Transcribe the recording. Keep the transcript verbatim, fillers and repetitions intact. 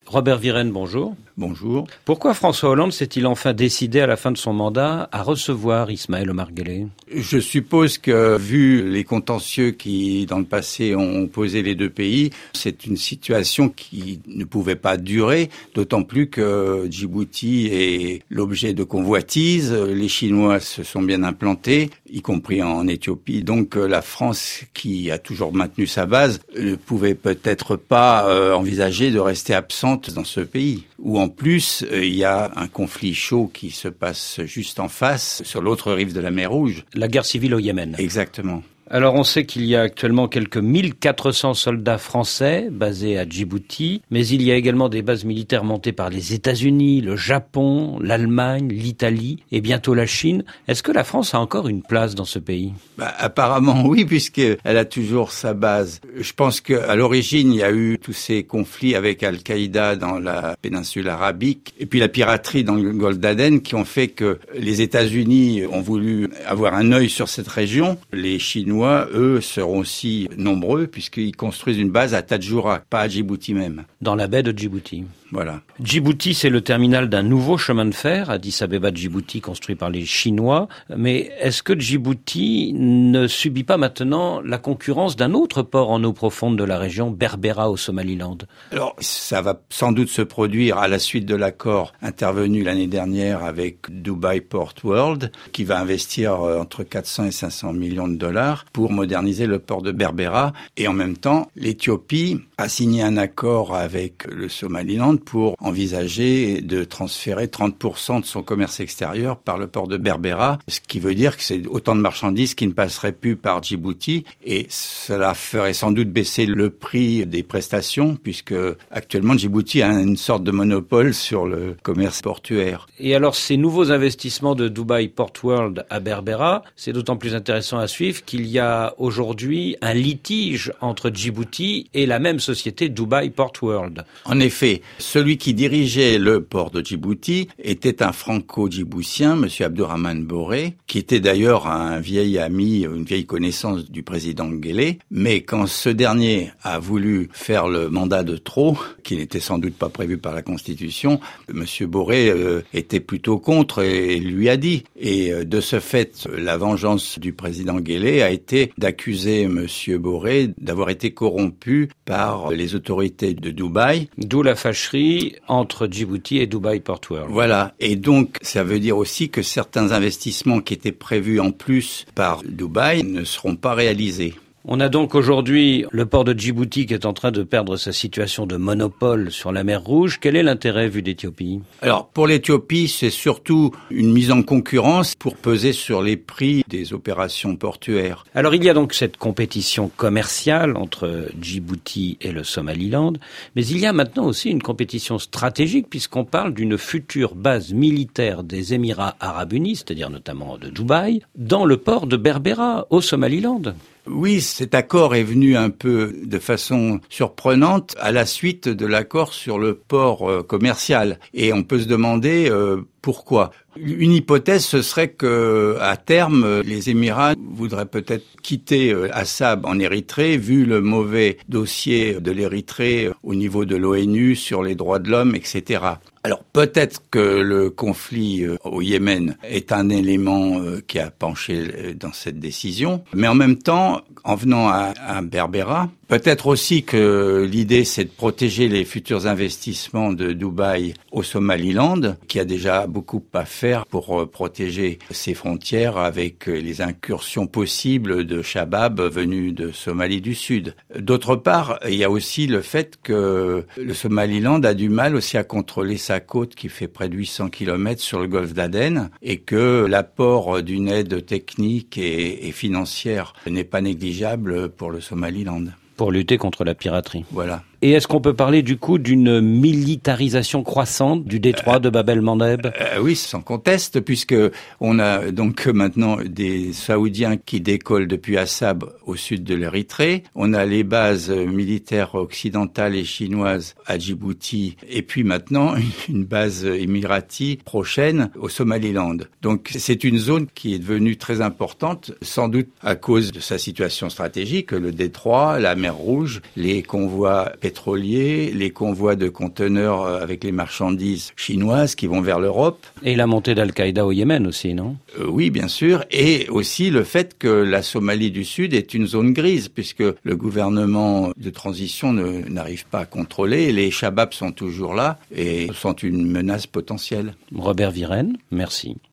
Robert Viren, bonjour. Bonjour. Pourquoi François Hollande s'est-il enfin décidé à la fin de son mandat à recevoir Ismaël Omar Guelleh ? Je suppose que, vu les contentieux qui, dans le passé, ont opposé les deux pays, c'est une situation qui ne pouvait pas durer, d'autant plus que Djibouti est l'objet de convoitises. Les Chinois se sont bien implantés, y compris en Éthiopie. Donc la France, qui a toujours maintenu sa base, ne pouvait peut-être pas euh, envisager de rester absente dans ce pays, où en plus il y a un conflit chaud qui se passe juste en face, sur l'autre rive de la mer Rouge. La guerre civile au Yémen. Exactement. Alors on sait qu'il y a actuellement quelques mille quatre cents soldats français basés à Djibouti, mais il y a également des bases militaires montées par les États-Unis, le Japon, l'Allemagne, l'Italie et bientôt la Chine. Est-ce que la France a encore une place dans ce pays ? Bah, apparemment oui, puisqu'elle a toujours sa base. Je pense qu'à l'origine, il y a eu tous ces conflits avec Al-Qaïda dans la péninsule arabique et puis la piraterie dans le golfe d'Aden qui ont fait que les États-Unis ont voulu avoir un œil sur cette région. Les Chinois eux, seront aussi nombreux puisqu'ils construisent une base à Tadjoura, pas à Djibouti même. Dans la baie de Djibouti. Voilà. Djibouti, c'est le terminal d'un nouveau chemin de fer, Addis Abeba-Djibouti, construit par les Chinois. Mais est-ce que Djibouti ne subit pas maintenant la concurrence d'un autre port en eau profonde de la région, Berbera au Somaliland ? Alors, ça va sans doute se produire à la suite de l'accord intervenu l'année dernière avec Dubai Port World, qui va investir entre quatre cents et cinq cents millions de dollars pour moderniser le port de Berbera. Et en même temps, l'Éthiopie a signé un accord avec le Somaliland pour envisager de transférer trente pour cent de son commerce extérieur par le port de Berbera, ce qui veut dire que c'est autant de marchandises qui ne passeraient plus par Djibouti et cela ferait sans doute baisser le prix des prestations puisque actuellement Djibouti a une sorte de monopole sur le commerce portuaire. Et alors ces nouveaux investissements de Dubai Port World à Berbera, c'est d'autant plus intéressant à suivre qu'il y a aujourd'hui un litige entre Djibouti et la même société Dubai Port World. En effet, celui qui dirigeait le port de Djibouti était un franco-djiboutien, M. Abdourahmane Boré, qui était d'ailleurs un vieil ami, une vieille connaissance du président Guelleh. Mais quand ce dernier a voulu faire le mandat de trop, qui n'était sans doute pas prévu par la Constitution, M. Boré euh, était plutôt contre et lui a dit. Et euh, de ce fait, la vengeance du président Guelleh a été d'accuser M. Boré d'avoir été corrompu par les autorités de Dubaï. D'où la fâcherie entre Djibouti et Dubai Port World. Voilà. Et donc, ça veut dire aussi que certains investissements qui étaient prévus en plus par Dubaï ne seront pas réalisés. On a donc aujourd'hui le port de Djibouti qui est en train de perdre sa situation de monopole sur la mer Rouge. Quel est l'intérêt vu d'Éthiopie ? Alors, pour l'Éthiopie, c'est surtout une mise en concurrence pour peser sur les prix des opérations portuaires. Alors, il y a donc cette compétition commerciale entre Djibouti et le Somaliland, mais il y a maintenant aussi une compétition stratégique puisqu'on parle d'une future base militaire des Émirats arabes unis, c'est-à-dire notamment de Dubaï, dans le port de Berbera, au Somaliland. Oui, cet accord est venu un peu de façon surprenante à la suite de l'accord sur le port euh, commercial. Et on peut se demander euh, pourquoi. Une hypothèse, ce serait que, à terme, les Émirats voudraient peut-être quitter Assab en Érythrée, vu le mauvais dossier de l'Érythrée au niveau de l'ONU sur les droits de l'homme, et cetera. Alors peut-être que le conflit au Yémen est un élément qui a penché dans cette décision, mais en même temps, en venant à, à Berbera, peut-être aussi que l'idée c'est de protéger les futurs investissements de Dubaï au Somaliland, qui a déjà beaucoup à faire pour protéger ses frontières avec les incursions possibles de Shabab venus de Somalie du Sud. D'autre part, il y a aussi le fait que le Somaliland a du mal aussi à contrôler sa côte qui fait près de huit cents kilomètres sur le golfe d'Aden et que l'apport d'une aide technique et, et financière n'est pas négligeable pour le Somaliland. Pour lutter contre la piraterie. Voilà. Et est-ce qu'on peut parler du coup d'une militarisation croissante du détroit de Bab el-Mandeb ? euh, Oui, sans conteste, puisque on a donc maintenant des Saoudiens qui décollent depuis Assab au sud de l'Érythrée. On a les bases militaires occidentales et chinoises à Djibouti, et puis maintenant une base émiratie prochaine au Somaliland. Donc c'est une zone qui est devenue très importante, sans doute à cause de sa situation stratégique, le détroit, la mer Rouge, les convois pétroliers pétroliers, les convois de conteneurs avec les marchandises chinoises qui vont vers l'Europe. Et la montée d'Al-Qaïda au Yémen aussi, non ? euh, Oui, bien sûr. Et aussi le fait que la Somalie du Sud est une zone grise, puisque le gouvernement de transition ne, n'arrive pas à contrôler. Les Shabab sont toujours là et sont une menace potentielle. Robert Viren, merci.